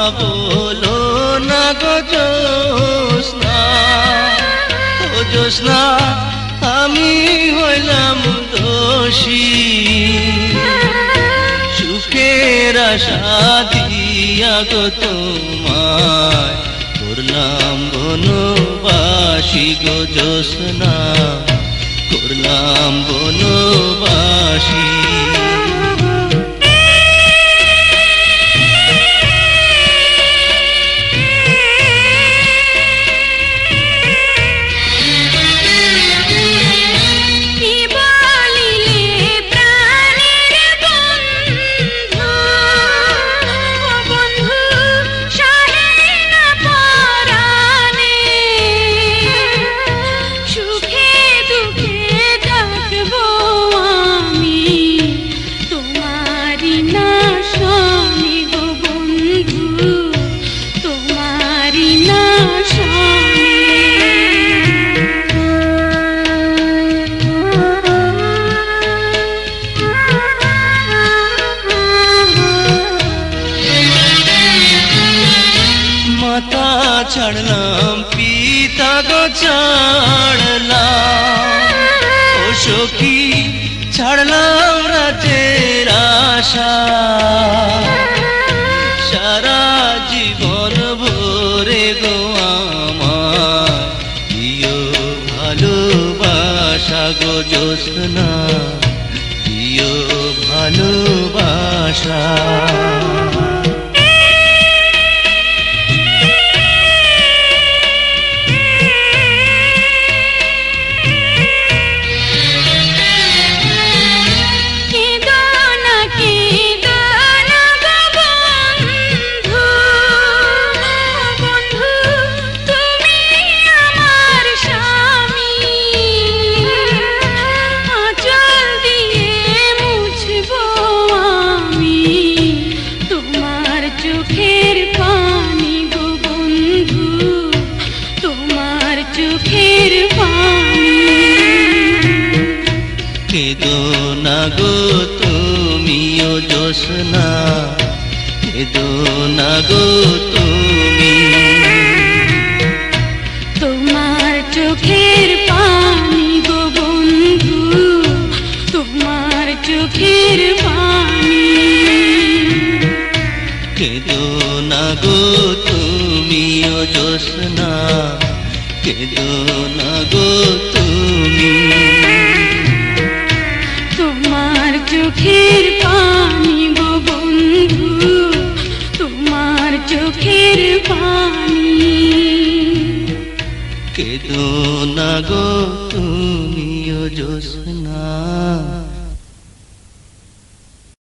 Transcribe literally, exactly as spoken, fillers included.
বলো না গো জ্যোৎস্না, ও জ্যোৎস্না আমি হইলাম দোষী, সুখের আশা দিয়া গো তোমায় করলাম বনবাসী গো জ্যোৎস্না, করলাম বনবাসী। মাতা ছাড়লাম পিতা গো ছাড়লাম, ও সখী ছাড়লাম রাতের আশা, সারা জীবন ভরে গো আমার দিও ভালোবাসা গো জ্যোৎস্না, দিও ভালোবাসা। কেদো না গো তুমিও জ্যোৎস্না, কেদো না গো তুমি, তোমার চোখের পানি গো বন্ধু, তোমার চোখের পানি। কেদো না গো তুমিও জ্যোৎস্না, কেদো না গো তুমি, তোমার চোখের পানি গো বন্ধু, তোমার চোখের পানি। কেদো না গো তুমিও জ্যোৎস্না।